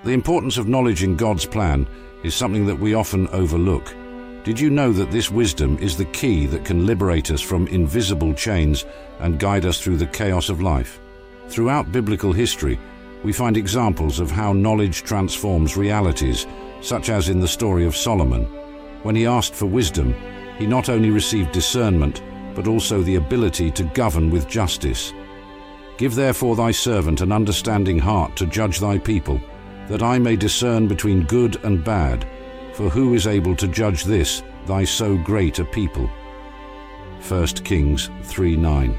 The importance of knowledge in God's plan is something that we often overlook. Did you know that this wisdom is the key that can liberate us from invisible chains and guide us through the chaos of life? Throughout biblical history, we find examples of how knowledge transforms realities, such as in the story of Solomon. When he asked for wisdom, he not only received discernment, but also the ability to govern with justice. Give therefore thy servant an understanding heart to judge thy people, that I may discern between good and bad. For who is able to judge this, thy so great a people? 1 Kings 3:9.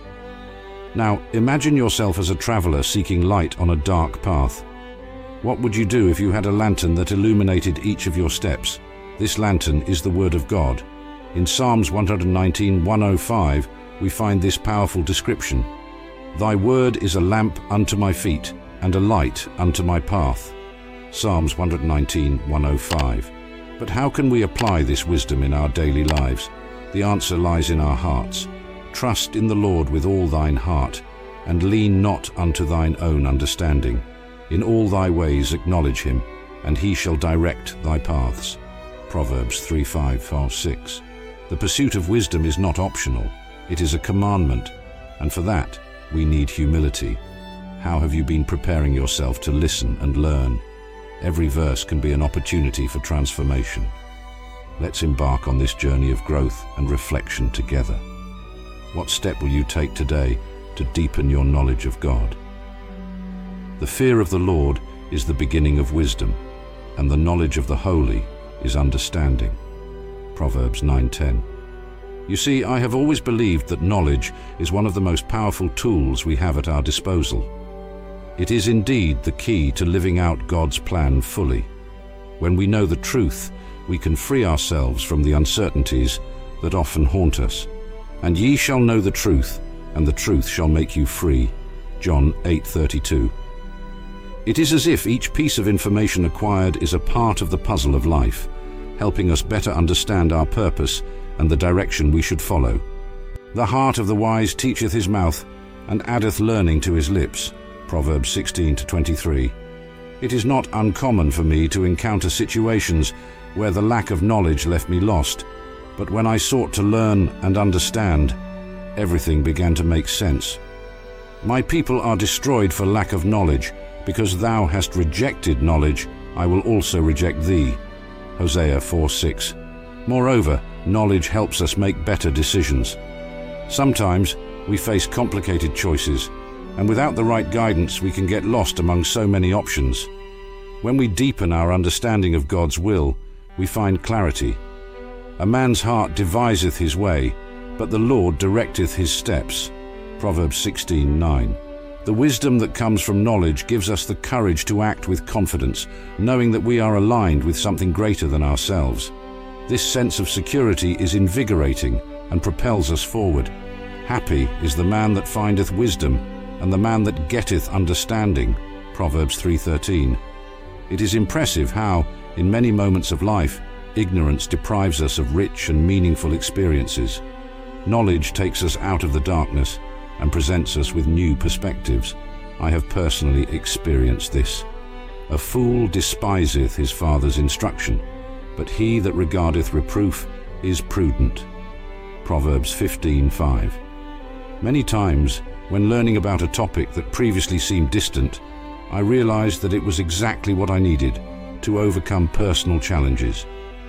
Now, imagine yourself as a traveler seeking light on a dark path. What would you do if you had a lantern that illuminated each of your steps? This lantern is the Word of God. In Psalms 119:105, we find this powerful description. Thy word is a lamp unto my feet, and a light unto my path. Psalms 119:105. But how can we apply this wisdom in our daily lives? The answer lies in our hearts. Trust in the Lord with all thine heart, and lean not unto thine own understanding. In all thy ways acknowledge him, and he shall direct thy paths. Proverbs 3:5-6. The pursuit of wisdom is not optional, it is a commandment, and for that we need humility. How have you been preparing yourself to listen and learn? Every verse can be an opportunity for transformation. Let's embark on this journey of growth and reflection together. What step will you take today to deepen your knowledge of God? The fear of the Lord is the beginning of wisdom, and the knowledge of the holy is understanding. Proverbs 9:10. You see, I have always believed that knowledge is one of the most powerful tools we have at our disposal. It is indeed the key to living out God's plan fully. When we know the truth, we can free ourselves from the uncertainties that often haunt us. And ye shall know the truth, and the truth shall make you free. John 8:32. It is as if each piece of information acquired is a part of the puzzle of life, helping us better understand our purpose and the direction we should follow. The heart of the wise teacheth his mouth, and addeth learning to his lips. Proverbs 16-23. It is not uncommon for me to encounter situations where the lack of knowledge left me lost, but when I sought to learn and understand, everything began to make sense. My people are destroyed for lack of knowledge. Because thou hast rejected knowledge, I will also reject thee. Hosea 4:6. Moreover, knowledge helps us make better decisions. Sometimes we face complicated choices, and without the right guidance we can get lost among so many options. When we deepen our understanding of God's will, we find clarity. A man's heart deviseth his way, but the Lord directeth his steps. Proverbs 16:9. The wisdom that comes from knowledge gives us the courage to act with confidence, knowing that we are aligned with something greater than ourselves. This sense of security is invigorating and propels us forward. Happy is the man that findeth wisdom, and the man that getteth understanding. Proverbs 3:13. It is impressive how, in many moments of life, ignorance deprives us of rich and meaningful experiences. Knowledge takes us out of the darkness and presents us with new perspectives. I have personally experienced this. A fool despiseth his father's instruction, but he that regardeth reproof is prudent. Proverbs 15:5. Many times, when learning about a topic that previously seemed distant, I realized that it was exactly what I needed to overcome personal challenges.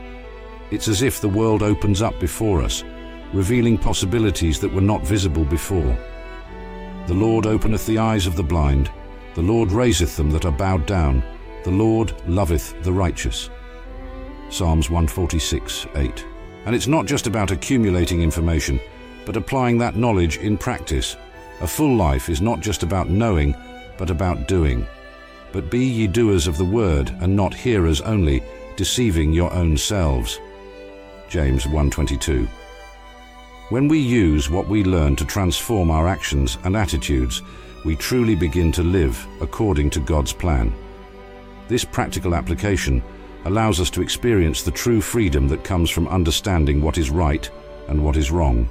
It's as if the world opens up before us, revealing possibilities that were not visible before. The Lord openeth the eyes of the blind, the Lord raiseth them that are bowed down, the Lord loveth the righteous. Psalms 146:8. And it's not just about accumulating information, but applying that knowledge in practice. A full life is not just about knowing, but about doing. But be ye doers of the word, and not hearers only, deceiving your own selves. James 1:22. When we use what we learn to transform our actions and attitudes, we truly begin to live according to God's plan. This practical application allows us to experience the true freedom that comes from understanding what is right and what is wrong.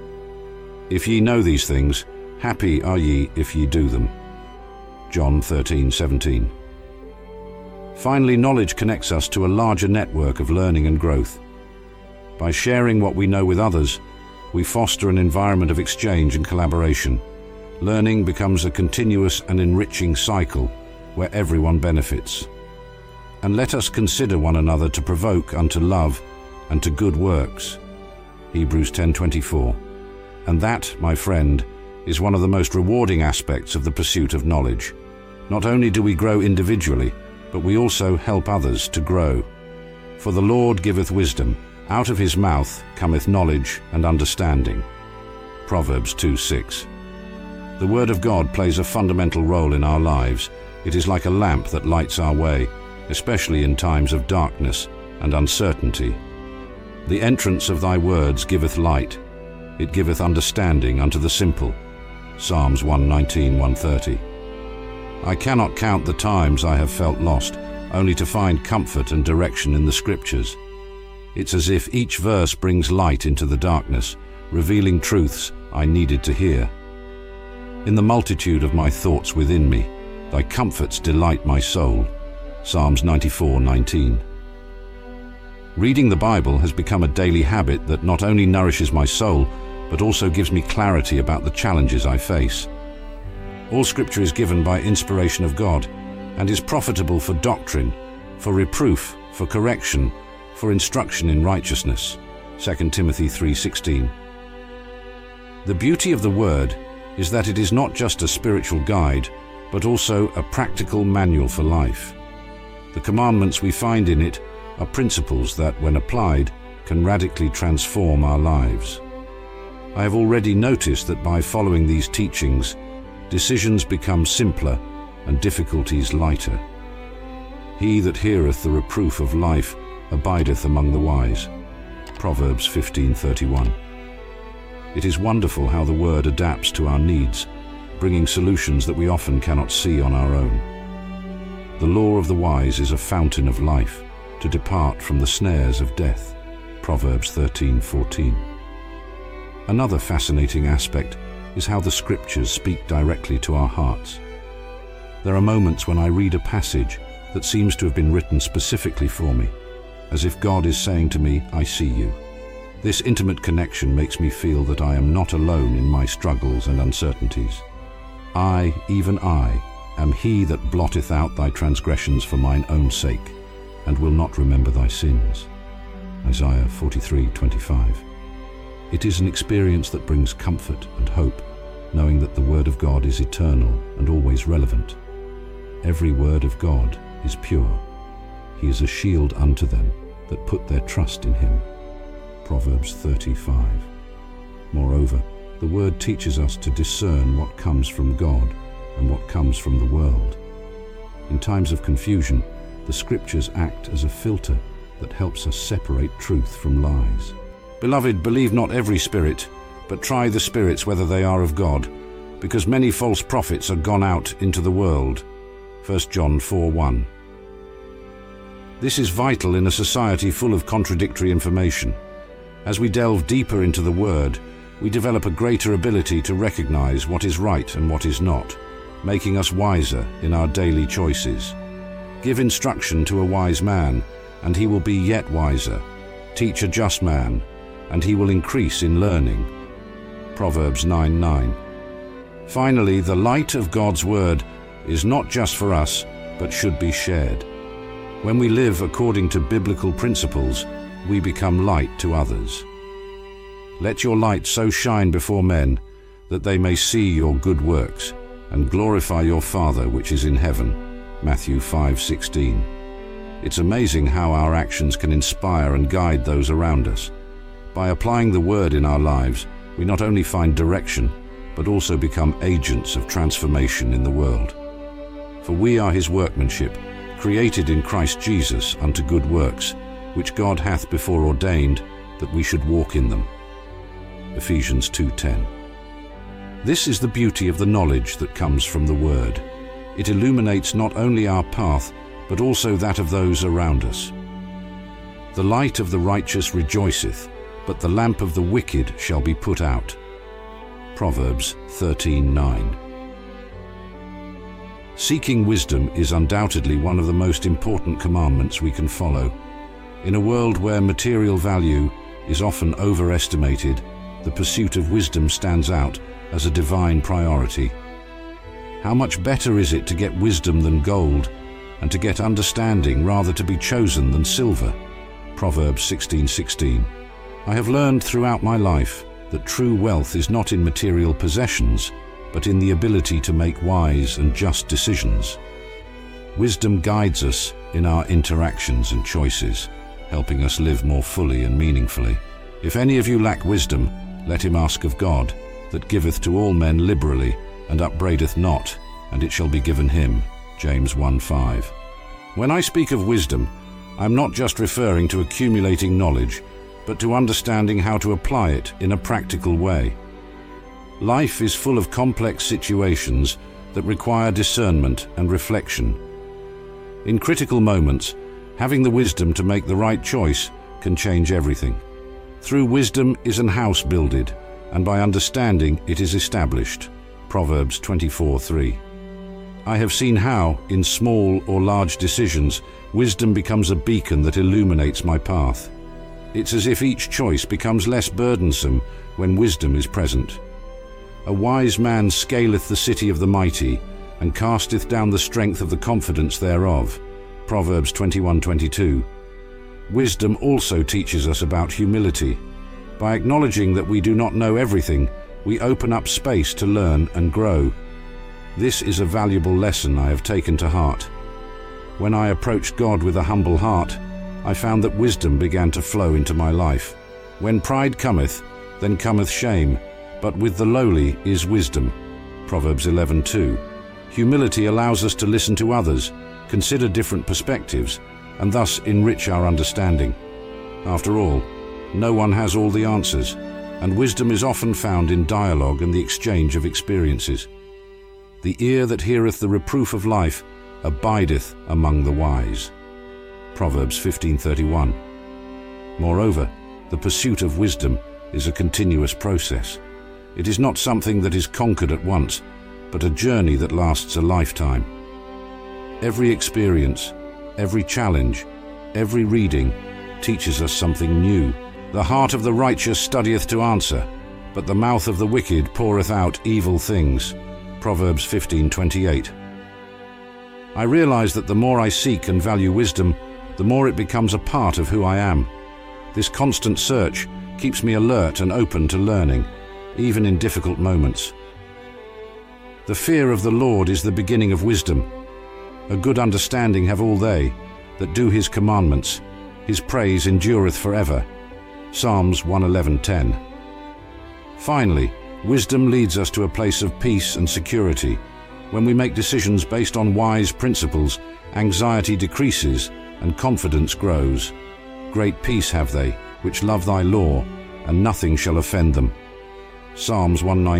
If ye know these things, happy are ye if ye do them. John 13:17. Finally, knowledge connects us to a larger network of learning and growth. By sharing what we know with others, we foster an environment of exchange and collaboration. Learning becomes a continuous and enriching cycle where everyone benefits. And let us consider one another to provoke unto love and to good works. Hebrews 10:24. And that, my friend, is one of the most rewarding aspects of the pursuit of knowledge. Not only do we grow individually, but we also help others to grow. For the Lord giveth wisdom, out of his mouth cometh knowledge and understanding. Proverbs 2:6. The Word of God plays a fundamental role in our lives. It is like a lamp that lights our way, especially in times of darkness and uncertainty. The entrance of thy words giveth light. It giveth understanding unto the simple. Psalms 119, 130. I cannot count the times I have felt lost, only to find comfort and direction in the Scriptures. It's as if each verse brings light into the darkness, revealing truths I needed to hear. In the multitude of my thoughts within me, thy comforts delight my soul. Psalms 94:19. Reading the Bible has become a daily habit that not only nourishes my soul, but also gives me clarity about the challenges I face. All Scripture is given by inspiration of God and is profitable for doctrine, for reproof, for correction, for instruction in righteousness. 2 Timothy 3:16. The beauty of the Word is that it is not just a spiritual guide, but also a practical manual for life. The commandments we find in it are principles that, when applied, can radically transform our lives. I have already noticed that by following these teachings, decisions become simpler and difficulties lighter. He that heareth the reproof of life abideth among the wise. Proverbs 15:31. It is wonderful how the Word adapts to our needs, bringing solutions that we often cannot see on our own. The law of the wise is a fountain of life, to depart from the snares of death. Proverbs 13:14. Another fascinating aspect is how the Scriptures speak directly to our hearts. There are moments when I read a passage that seems to have been written specifically for me, as if God is saying to me, I see you. This intimate connection makes me feel that I am not alone in my struggles and uncertainties. I, even I, am he that blotteth out thy transgressions for mine own sake, and will not remember thy sins. Isaiah 43:25. It is an experience that brings comfort and hope, knowing that the Word of God is eternal and always relevant. Every word of God is pure. He is a shield unto them that put their trust in him. Proverbs 30:5. Moreover, the Word teaches us to discern what comes from God and what comes from the world. In times of confusion, the Scriptures act as a filter that helps us separate truth from lies. Beloved, believe not every spirit, but try the spirits whether they are of God, because many false prophets are gone out into the world. 1 John 4:1. This is vital in a society full of contradictory information. As we delve deeper into the Word, we develop a greater ability to recognize what is right and what is not, making us wiser in our daily choices. Give instruction to a wise man, and he will be yet wiser. Teach a just man, and he will increase in learning. Proverbs 9:9. Finally, the light of God's Word is not just for us, but should be shared. When we live according to biblical principles, we become light to others. Let your light so shine before men that they may see your good works and glorify your Father which is in heaven. Matthew 5:16. It's amazing how our actions can inspire and guide those around us. By applying the Word in our lives, we not only find direction, but also become agents of transformation in the world. For we are his workmanship, created in Christ Jesus unto good works, which God hath before ordained that we should walk in them. Ephesians 2:10. This is the beauty of the knowledge that comes from the Word. It illuminates not only our path, but also that of those around us. The light of the righteous rejoiceth, but the lamp of the wicked shall be put out. Proverbs 13:9. Seeking wisdom is undoubtedly one of the most important commandments we can follow. In a world where material value is often overestimated, the pursuit of wisdom stands out as a divine priority. How much better is it to get wisdom than gold, and to get understanding rather to be chosen than silver? Proverbs 16:16. I have learned throughout my life that true wealth is not in material possessions, but in the ability to make wise and just decisions. Wisdom guides us in our interactions and choices, helping us live more fully and meaningfully. If any of you lack wisdom, let him ask of God, that giveth to all men liberally, and upbraideth not, and it shall be given him. James 1:5. When I speak of wisdom, I'm not just referring to accumulating knowledge, but to understanding how to apply it in a practical way. Life is full of complex situations that require discernment and reflection. In critical moments, having the wisdom to make the right choice can change everything. Through wisdom is an house builded, and by understanding it is established. Proverbs 24:3. I have seen how, in small or large decisions, wisdom becomes a beacon that illuminates my path. It's as if each choice becomes less burdensome when wisdom is present. A wise man scaleth the city of the mighty, and casteth down the strength of the confidence thereof. Proverbs 21:22. Wisdom also teaches us about humility. By acknowledging that we do not know everything, we open up space to learn and grow. This is a valuable lesson I have taken to heart. When I approached God with a humble heart, I found that wisdom began to flow into my life. When pride cometh, then cometh shame, but with the lowly is wisdom. Proverbs 11:2. Humility allows us to listen to others, consider different perspectives, and thus enrich our understanding. After all, no one has all the answers, and wisdom is often found in dialogue and the exchange of experiences. The ear that heareth the reproof of life abideth among the wise. Proverbs 15:31. Moreover, the pursuit of wisdom is a continuous process. It is not something that is conquered at once, but a journey that lasts a lifetime. Every experience, every challenge, every reading teaches us something new. The heart of the righteous studieth to answer, but the mouth of the wicked poureth out evil things. Proverbs 15:28. I realize that the more I seek and value wisdom, the more it becomes a part of who I am. This constant search keeps me alert and open to learning, even in difficult moments. The fear of the Lord is the beginning of wisdom. A good understanding have all they that do his commandments. His praise endureth forever. Psalms 111:10. Finally, wisdom leads us to a place of peace and security. When we make decisions based on wise principles, anxiety decreases and confidence grows. Great peace have they, which love thy law, and nothing shall offend them. Psalms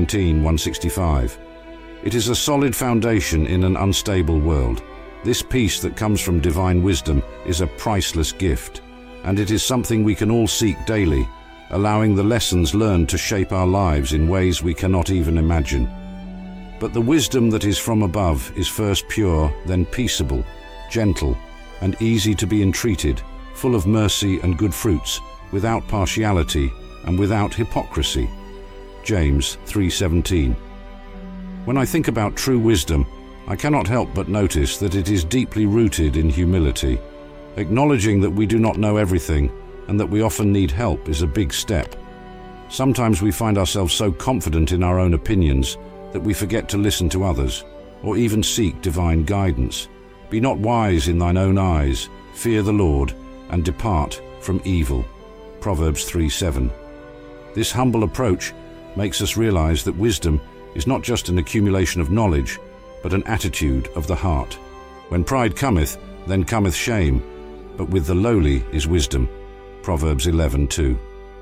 119:165. It is a solid foundation in an unstable world. This peace that comes from divine wisdom is a priceless gift, and it is something we can all seek daily, allowing the lessons learned to shape our lives in ways we cannot even imagine. But the wisdom that is from above is first pure, then peaceable, gentle, and easy to be entreated, full of mercy and good fruits, without partiality and without hypocrisy. James 3:17. When I think about true wisdom, I cannot help but notice that it is deeply rooted in humility. Acknowledging that we do not know everything and that we often need help is a big step. Sometimes we find ourselves so confident in our own opinions that we forget to listen to others or even seek divine guidance. Be not wise in thine own eyes, fear the Lord, and depart from evil. Proverbs 3:7. This humble approach makes us realize that wisdom is not just an accumulation of knowledge, but an attitude of the heart. When pride cometh, then cometh shame, but with the lowly is wisdom. Proverbs 11:2.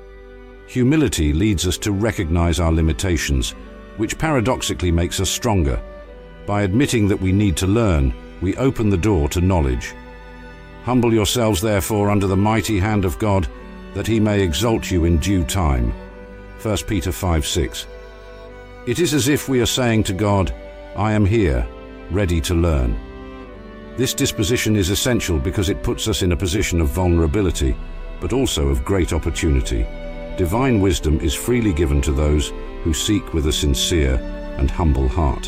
Humility leads us to recognize our limitations, which paradoxically makes us stronger. By admitting that we need to learn, we open the door to knowledge. Humble yourselves therefore under the mighty hand of God, that he may exalt you in due time. 1 Peter 5:6. It is as if we are saying to God, I am here, ready to learn. This disposition is essential because it puts us in a position of vulnerability, but also of great opportunity. Divine wisdom is freely given to those who seek with a sincere and humble heart.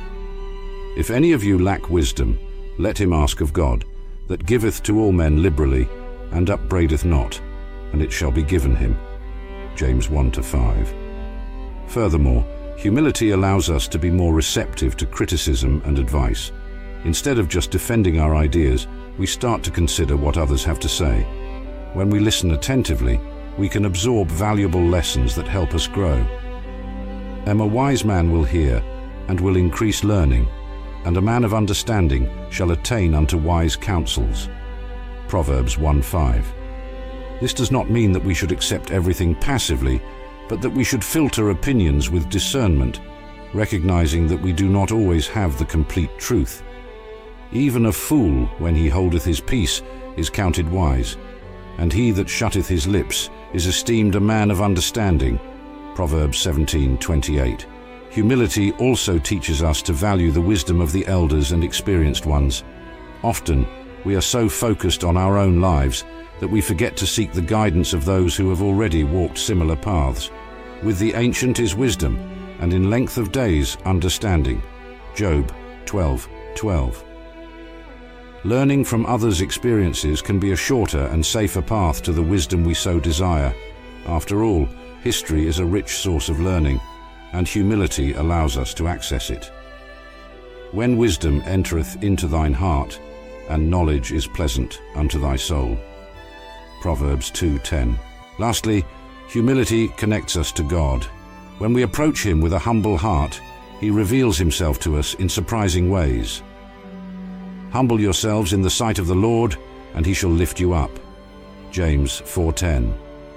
If any of you lack wisdom, let him ask of God, that giveth to all men liberally, and upbraideth not, and it shall be given him. James 1-5. Furthermore, humility allows us to be more receptive to criticism and advice. Instead of just defending our ideas, we start to consider what others have to say. When we listen attentively, we can absorb valuable lessons that help us grow. A wise man will hear, and will increase learning, and a man of understanding shall attain unto wise counsels. Proverbs 1:5. This does not mean that we should accept everything passively, but that we should filter opinions with discernment, recognizing that we do not always have the complete truth. Even a fool, when he holdeth his peace, is counted wise, and he that shutteth his lips is esteemed a man of understanding. Proverbs 17:28. Humility also teaches us to value the wisdom of the elders and experienced ones. Often, we are so focused on our own lives that we forget to seek the guidance of those who have already walked similar paths. With the ancient is wisdom, and in length of days understanding. Job 12:12. Learning from others' experiences can be a shorter and safer path to the wisdom we so desire. After all, history is a rich source of learning, and humility allows us to access it. When wisdom entereth into thine heart, and knowledge is pleasant unto thy soul. Proverbs 2:10. Lastly, humility connects us to God. When we approach him with a humble heart, he reveals himself to us in surprising ways. Humble yourselves in the sight of the Lord, and he shall lift you up. James 4:10.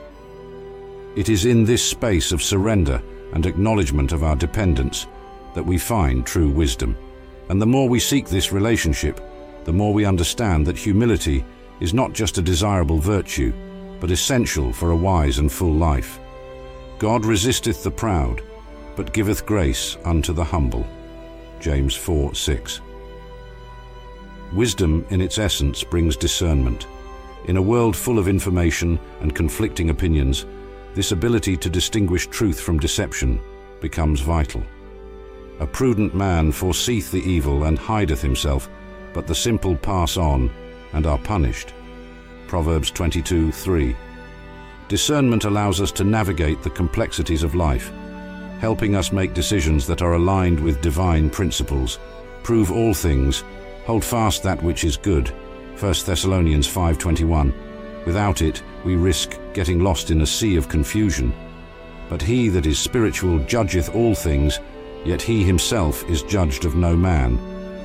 It is in this space of surrender and acknowledgement of our dependence that we find true wisdom. And the more we seek this relationship, the more we understand that humility is not just a desirable virtue, but essential for a wise and full life. God resisteth the proud, but giveth grace unto the humble. James 4:6. Wisdom in its essence brings discernment. In a world full of information and conflicting opinions, this ability to distinguish truth from deception becomes vital. A prudent man foreseeth the evil and hideth himself, but the simple pass on and are punished. Proverbs 22:3. Discernment allows us to navigate the complexities of life, helping us make decisions that are aligned with divine principles. Prove all things, hold fast that which is good. 1 Thessalonians 5:21. Without it, we risk getting lost in a sea of confusion. But he that is spiritual judgeth all things, yet he himself is judged of no man.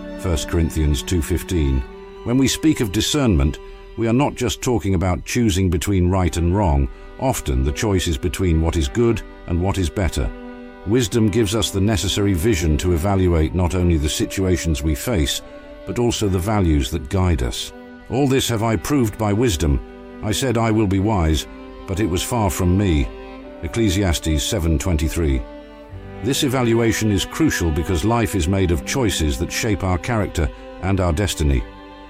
1 Corinthians 2:15. When we speak of discernment, we are not just talking about choosing between right and wrong. Often the choice is between what is good and what is better. Wisdom gives us the necessary vision to evaluate not only the situations we face, but also the values that guide us. All this have I proved by wisdom. I said I will be wise, but it was far from me. Ecclesiastes 7:23. This evaluation is crucial because life is made of choices that shape our character and our destiny.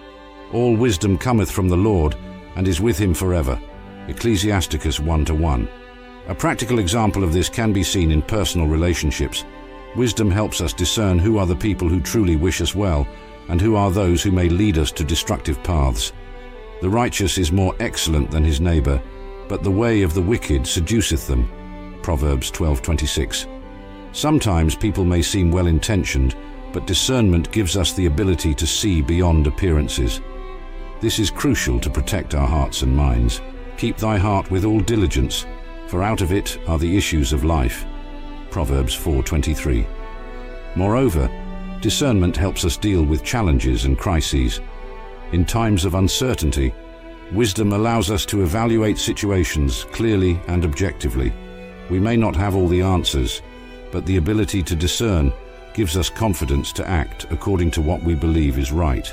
All wisdom cometh from the Lord, and is with him forever. Ecclesiasticus 1:1. A practical example of this can be seen in personal relationships. Wisdom helps us discern who are the people who truly wish us well, and who are those who may lead us to destructive paths. The righteous is more excellent than his neighbor, but the way of the wicked seduceth them. Proverbs 12:26. Sometimes people may seem well-intentioned, but discernment gives us the ability to see beyond appearances. This is crucial to protect our hearts and minds. Keep thy heart with all diligence, for out of it are the issues of life. Proverbs 4:23. Moreover, discernment helps us deal with challenges and crises. In times of uncertainty, wisdom allows us to evaluate situations clearly and objectively. We may not have all the answers, but the ability to discern gives us confidence to act according to what we believe is right.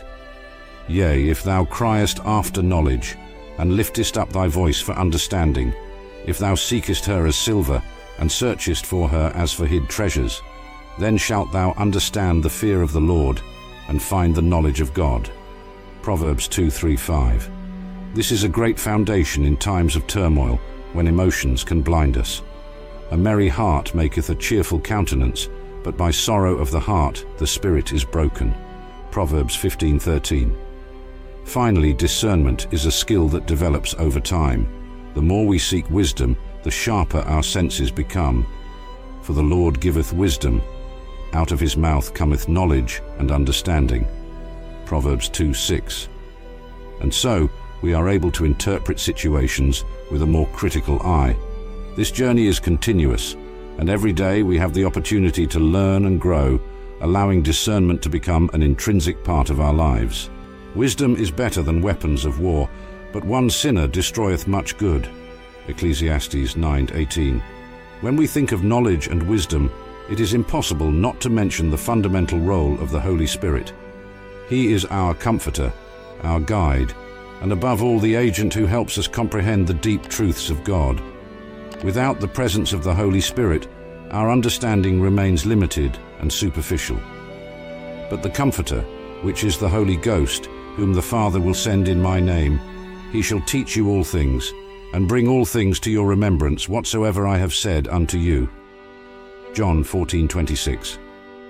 Yea, if thou criest after knowledge, and liftest up thy voice for understanding, if thou seekest her as silver, and searchest for her as for hid treasures, then shalt thou understand the fear of the Lord, and find the knowledge of God. Proverbs 2:3-5. This is a great foundation in times of turmoil, when emotions can blind us. A merry heart maketh a cheerful countenance, but by sorrow of the heart the spirit is broken. Proverbs 15:13. Finally, discernment is a skill that develops over time. The more we seek wisdom, the sharper our senses become. For the Lord giveth wisdom, out of his mouth cometh knowledge and understanding. Proverbs 2:6. And so, we are able to interpret situations with a more critical eye. This journey is continuous, and every day we have the opportunity to learn and grow, allowing discernment to become an intrinsic part of our lives. Wisdom is better than weapons of war, but one sinner destroyeth much good. Ecclesiastes 9:18. When we think of knowledge and wisdom, it is impossible not to mention the fundamental role of the Holy Spirit. He is our comforter, our guide, and above all the agent who helps us comprehend the deep truths of God. Without the presence of the Holy Spirit, our understanding remains limited and superficial. But the Comforter, which is the Holy Ghost, whom the Father will send in my name, he shall teach you all things, and bring all things to your remembrance whatsoever I have said unto you. John 14:26.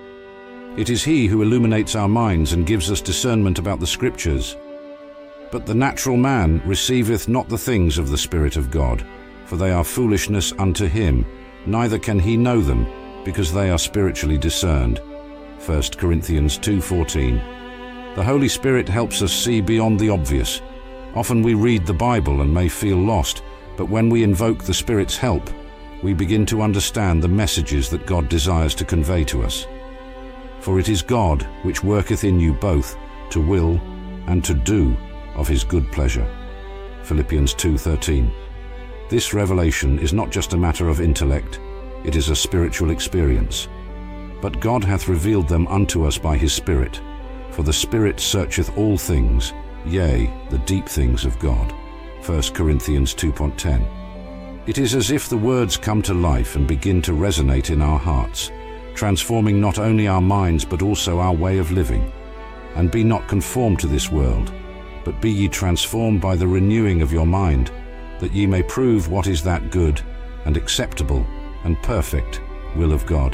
It is he who illuminates our minds and gives us discernment about the Scriptures. But the natural man receiveth not the things of the Spirit of God, for they are foolishness unto him, neither can he know them, because they are spiritually discerned. 1 Corinthians 2:14. The Holy Spirit helps us see beyond the obvious. Often we read the Bible and may feel lost, but when we invoke the Spirit's help, we begin to understand the messages that God desires to convey to us. For it is God which worketh in you both to will and to do of his good pleasure. Philippians 2:13. This revelation is not just a matter of intellect, it is a spiritual experience. But God hath revealed them unto us by his Spirit, for the Spirit searcheth all things, yea, the deep things of God. 1 Corinthians 2:10. It is as if the words come to life and begin to resonate in our hearts, transforming not only our minds but also our way of living. And be not conformed to this world, but be ye transformed by the renewing of your mind, that ye may prove what is that good and acceptable and perfect will of God.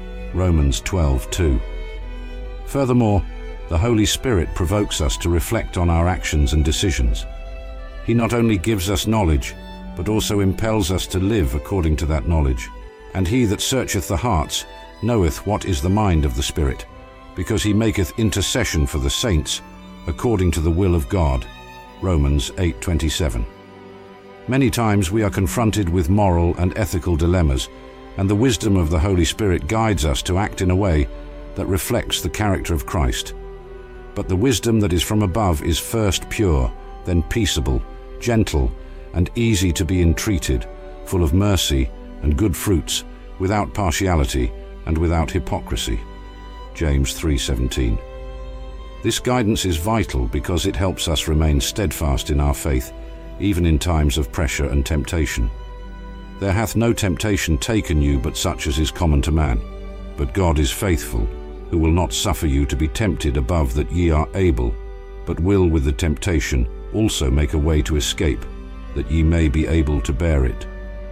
Romans 12:2. Furthermore, the Holy Spirit provokes us to reflect on our actions and decisions. He not only gives us knowledge, but also impels us to live according to that knowledge. And he that searcheth the hearts knoweth what is the mind of the Spirit, because he maketh intercession for the saints according to the will of God. Romans 8:27. Many times we are confronted with moral and ethical dilemmas, and the wisdom of the Holy Spirit guides us to act in a way that reflects the character of Christ. But the wisdom that is from above is first pure, then peaceable, gentle, and easy to be entreated, full of mercy and good fruits, without partiality and without hypocrisy. James 3:17. This guidance is vital because it helps us remain steadfast in our faith, even in times of pressure and temptation. There hath no temptation taken you but such as is common to man. But God is faithful, who will not suffer you to be tempted above that ye are able, but will with the temptation also make a way to escape, that ye may be able to bear it.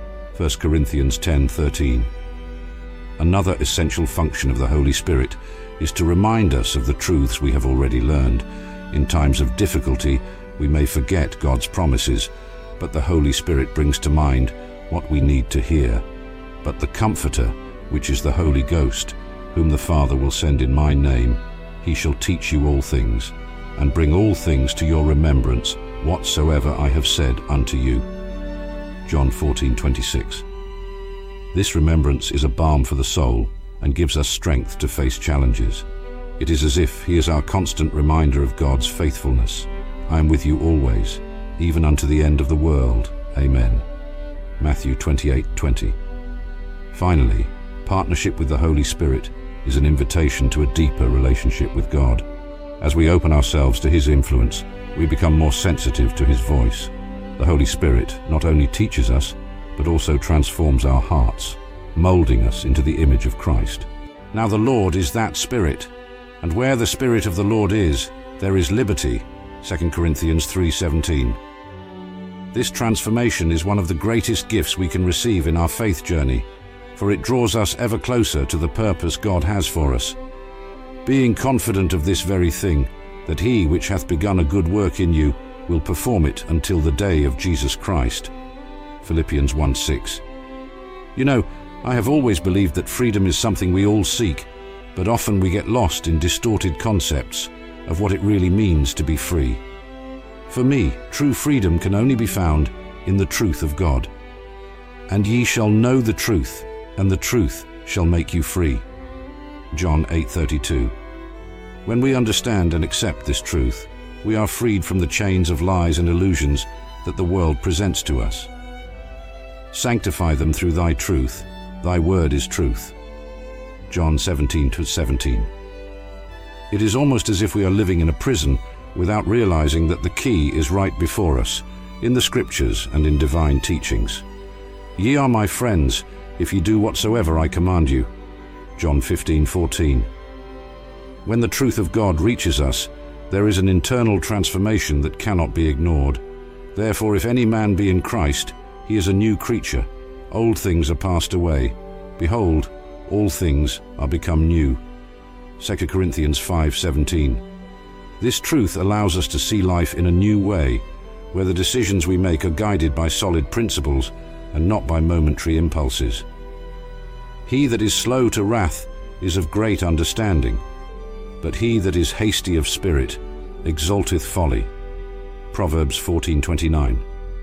1 Corinthians 10:13. Another essential function of the Holy Spirit is to remind us of the truths we have already learned. In times of difficulty, we may forget God's promises, but the Holy Spirit brings to mind what we need to hear. But the Comforter, which is the Holy Ghost, whom the Father will send in my name, he shall teach you all things, and bring all things to your remembrance whatsoever I have said unto you. John 14:26. This remembrance is a balm for the soul and gives us strength to face challenges. It is as if he is our constant reminder of God's faithfulness. I am with you always, even unto the end of the world. Amen. Matthew 28:20. Finally, partnership with the Holy Spirit is an invitation to a deeper relationship with God. As we open ourselves to his influence, we become more sensitive to his voice. The Holy Spirit not only teaches us, but also transforms our hearts, molding us into the image of Christ. Now the Lord is that Spirit, And where the Spirit of the Lord is, there is liberty. 2 Corinthians 3:17. This transformation is one of the greatest gifts we can receive in our faith journey, for it draws us ever closer to the purpose God has for us. Being confident of this very thing, that he which hath begun a good work in you will perform it until the day of Jesus Christ. Philippians 1:6. You know, I have always believed that freedom is something we all seek, but often we get lost in distorted concepts of what it really means to be free. For me, true freedom can only be found in the truth of God. And ye shall know the truth, and the truth shall make you free. John 8:32. When we understand and accept this truth, we are freed from the chains of lies and illusions that the world presents to us. Sanctify them through thy truth. Thy word is truth. John 17:17. It is almost as if we are living in a prison without realizing that the key is right before us, in the scriptures and in divine teachings. Ye are my friends, if ye do whatsoever I command you. John 15:14. When the truth of God reaches us, there is an internal transformation that cannot be ignored. Therefore, if any man be in Christ, he is a new creature. Old things are passed away. Behold, all things are become new. 2 Corinthians 5:17. This truth allows us to see life in a new way, where the decisions we make are guided by solid principles and not by momentary impulses. He that is slow to wrath is of great understanding, but he that is hasty of spirit exalteth folly. Proverbs 14:29.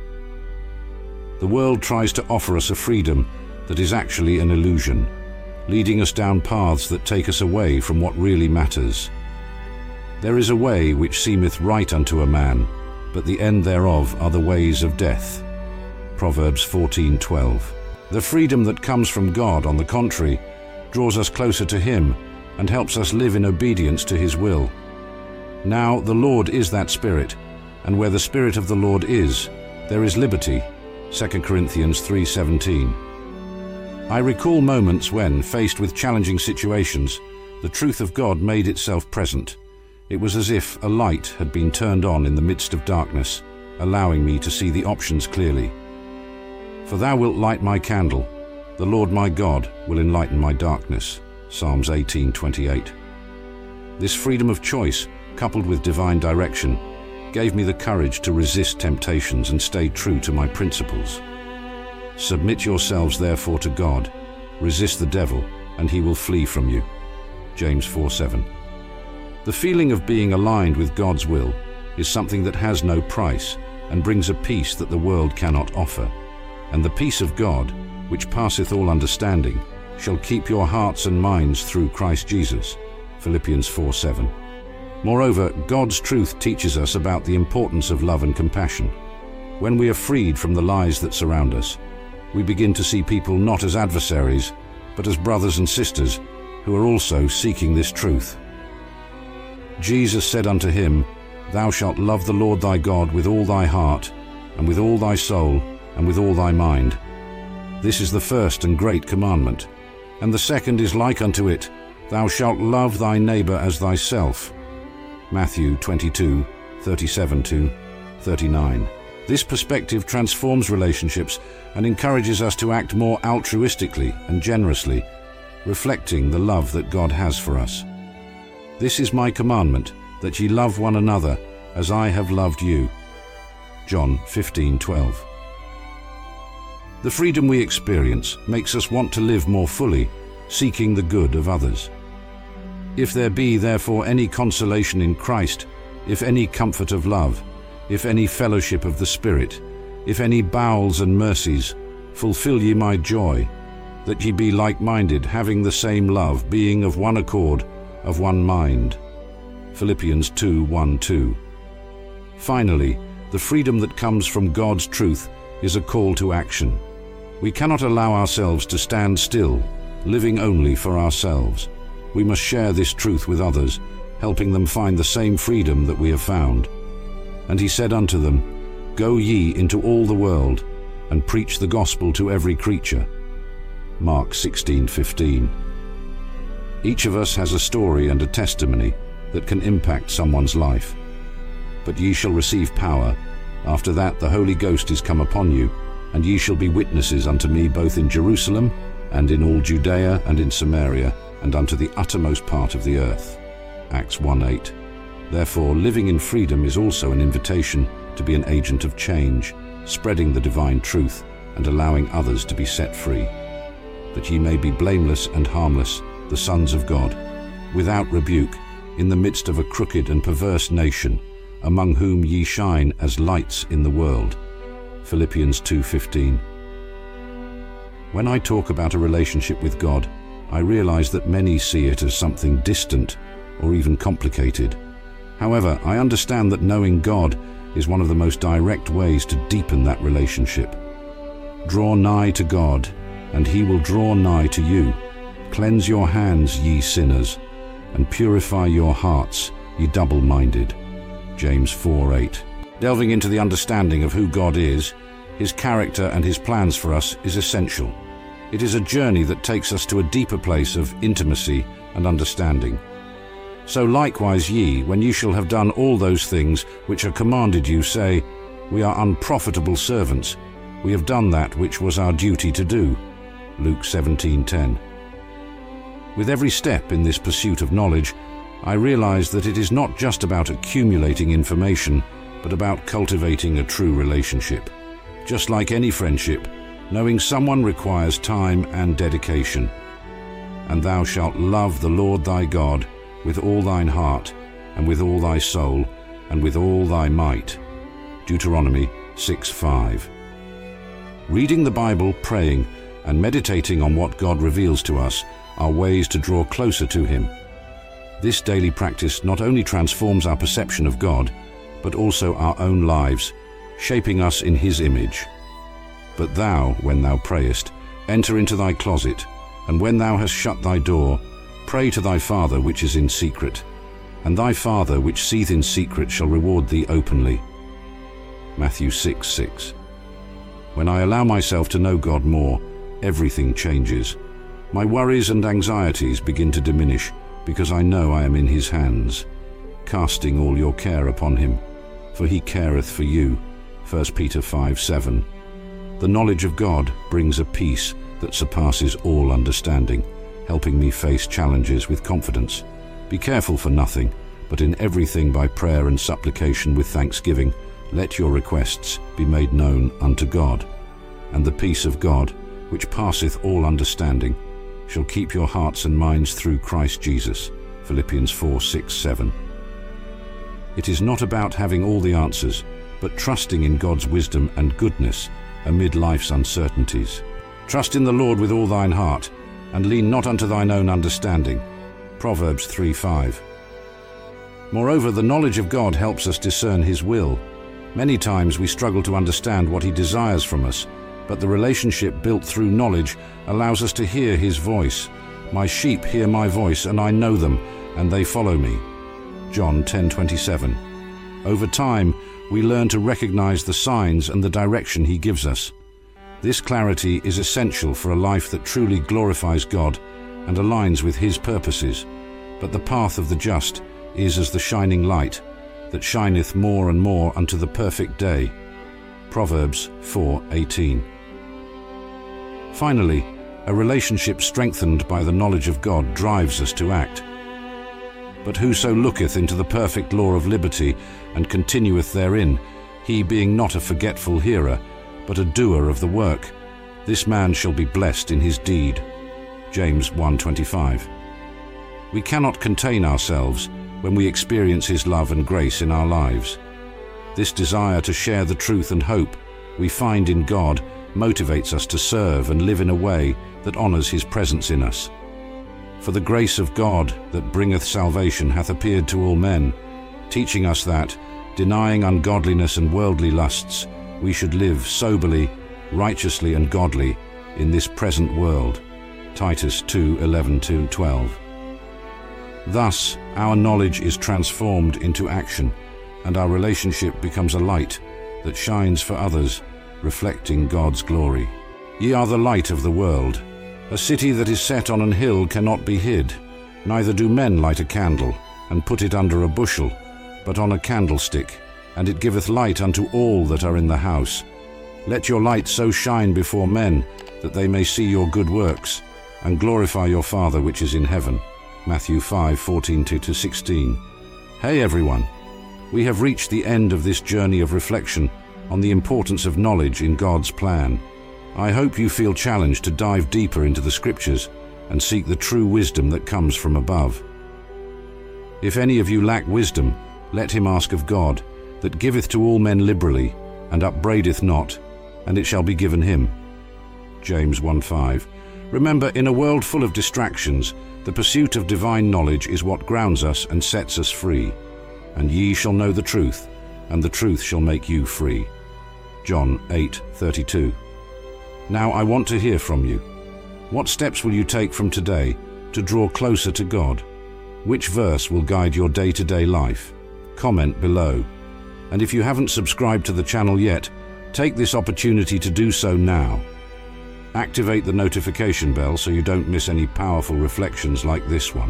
The world tries to offer us a freedom that is actually an illusion, leading us down paths that take us away from what really matters. There is a way which seemeth right unto a man, but the end thereof are the ways of death. Proverbs 14:12. The freedom that comes from God, on the contrary, draws us closer to Him and helps us live in obedience to His will. Now the Lord is that Spirit, and where the Spirit of the Lord is, there is liberty. 2 Corinthians 3:17. I recall moments when, faced with challenging situations, the truth of God made itself present. It was as if a light had been turned on in the midst of darkness, allowing me to see the options clearly. For thou wilt light my candle, the Lord my God will enlighten my darkness. Psalms 18:28. This freedom of choice, coupled with divine direction, gave me the courage to resist temptations and stay true to my principles. Submit yourselves therefore to God, resist the devil, and he will flee from you. James 4:7. The feeling of being aligned with God's will is something that has no price and brings a peace that the world cannot offer. And the peace of God, which passeth all understanding, shall keep your hearts and minds through Christ Jesus. Philippians 4:7. Moreover, God's truth teaches us about the importance of love and compassion. When we are freed from the lies that surround us, we begin to see people not as adversaries, but as brothers and sisters who are also seeking this truth. Jesus said unto him, Thou shalt love the Lord thy God with all thy heart, and with all thy soul, and with all thy mind. This is the first and great commandment. And the second is like unto it, Thou shalt love thy neighbor as thyself. Matthew 22:37-39. This perspective transforms relationships and encourages us to act more altruistically and generously, reflecting the love that God has for us. This is my commandment, that ye love one another as I have loved you. John 15:12. The freedom we experience makes us want to live more fully, seeking the good of others. If there be therefore any consolation in Christ, if any comfort of love, if any fellowship of the Spirit, if any bowels and mercies, fulfill ye my joy, that ye be like-minded, having the same love, being of one accord, of one mind. Philippians 2:1-2. Finally, the freedom that comes from God's truth is a call to action. We cannot allow ourselves to stand still, living only for ourselves. We must share this truth with others, helping them find the same freedom that we have found. And he said unto them, Go ye into all the world, and preach the gospel to every creature. Mark 16:15. Each of us has a story and a testimony that can impact someone's life. But ye shall receive power. After that the Holy Ghost is come upon you, and ye shall be witnesses unto me both in Jerusalem, and in all Judea, and in Samaria, and unto the uttermost part of the earth. Acts 1:8. Therefore, living in freedom is also an invitation to be an agent of change, spreading the divine truth and allowing others to be set free. That ye may be blameless and harmless, the sons of God, without rebuke, in the midst of a crooked and perverse nation, among whom ye shine as lights in the world. Philippians 2:15. When I talk about a relationship with God, I realize that many see it as something distant or even complicated. However, I understand that knowing God is one of the most direct ways to deepen that relationship. Draw nigh to God, and he will draw nigh to you. Cleanse your hands, ye sinners, and purify your hearts, ye double-minded. James 4:8. Delving into the understanding of who God is, his character and his plans for us is essential. It is a journey that takes us to a deeper place of intimacy and understanding. So likewise ye, when ye shall have done all those things which are commanded you, say, We are unprofitable servants. We have done that which was our duty to do. Luke 17:10. With every step in this pursuit of knowledge, I realize that it is not just about accumulating information, but about cultivating a true relationship. Just like any friendship, knowing someone requires time and dedication. And thou shalt love the Lord thy God with all thine heart, and with all thy soul, and with all thy might. Deuteronomy 6:5. Reading the Bible, praying, and meditating on what God reveals to us are ways to draw closer to him. This daily practice not only transforms our perception of God, but also our own lives, shaping us in his image. But thou, when thou prayest, enter into thy closet, and when thou hast shut thy door, pray to thy Father which is in secret, and thy Father which seeth in secret shall reward thee openly. Matthew 6:6. When I allow myself to know God more, everything changes. My worries and anxieties begin to diminish because I know I am in his hands. Casting all your care upon him, for he careth for you. 1 Peter 5:7. The knowledge of God brings a peace that surpasses all understanding, helping me face challenges with confidence. Be careful for nothing, but in everything by prayer and supplication with thanksgiving, let your requests be made known unto God. And the peace of God, which passeth all understanding, shall keep your hearts and minds through Christ Jesus. Philippians 4:6-7. It is not about having all the answers, but trusting in God's wisdom and goodness amid life's uncertainties. Trust in the Lord with all thine heart, and lean not unto thine own understanding. Proverbs 3:5. Moreover, the knowledge of God helps us discern his will. Many times we struggle to understand what he desires from us, but the relationship built through knowledge allows us to hear his voice. My sheep hear my voice, and I know them, and they follow me. John 10:27. Over time, we learn to recognize the signs and the direction he gives us. This clarity is essential for a life that truly glorifies God and aligns with his purposes. But the path of the just is as the shining light that shineth more and more unto the perfect day. Proverbs 4:18. Finally, a relationship strengthened by the knowledge of God drives us to act. But whoso looketh into the perfect law of liberty and continueth therein, he being not a forgetful hearer, but a doer of the work, this man shall be blessed in his deed. James 1:25. We cannot contain ourselves when we experience his love and grace in our lives. This desire to share the truth and hope we find in God motivates us to serve and live in a way that honors his presence in us. For the grace of God that bringeth salvation hath appeared to all men, teaching us that, denying ungodliness and worldly lusts, we should live soberly, righteously and godly in this present world. Titus 2:11-12. Thus, our knowledge is transformed into action, and our relationship becomes a light that shines for others, reflecting God's glory. Ye are the light of the world. A city that is set on an hill cannot be hid. Neither do men light a candle, and put it under a bushel, but on a candlestick, and it giveth light unto all that are in the house. Let your light so shine before men, that they may see your good works, and glorify your Father which is in heaven. Matthew 5:14-16. Hey everyone! We have reached the end of this journey of reflection on the importance of knowledge in God's plan. I hope you feel challenged to dive deeper into the Scriptures and seek the true wisdom that comes from above. If any of you lack wisdom, let him ask of God, that giveth to all men liberally, and upbraideth not, and it shall be given him. James 1:5. Remember, in a world full of distractions, the pursuit of divine knowledge is what grounds us and sets us free. And ye shall know the truth, and the truth shall make you free. John 8:32. Now I want to hear from you. What steps will you take from today to draw closer to God? Which verse will guide your day-to-day life? Comment below. And if you haven't subscribed to the channel yet, take this opportunity to do so now. Activate the notification bell so you don't miss any powerful reflections like this one.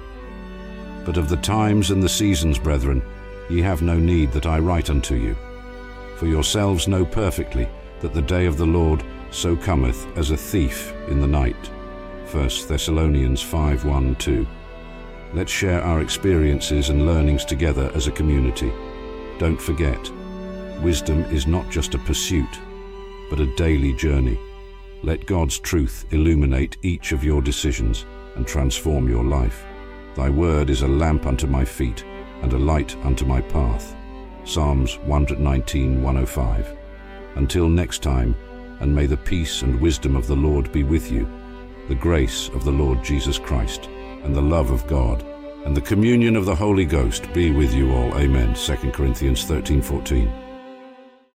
But of the times and the seasons, brethren, ye have no need that I write unto you. For yourselves know perfectly that the day of the Lord so cometh as a thief in the night. 1 Thessalonians 5:1-2. Let's share our experiences and learnings together as a community. Don't forget, wisdom is not just a pursuit, but a daily journey. Let God's truth illuminate each of your decisions and transform your life. Thy word is a lamp unto my feet and a light unto my path. Psalms 119:105. Until next time, and may the peace and wisdom of the Lord be with you, the grace of the Lord Jesus Christ, and the love of God, and the communion of the Holy Ghost be with you all. Amen. 2 Corinthians 13:14.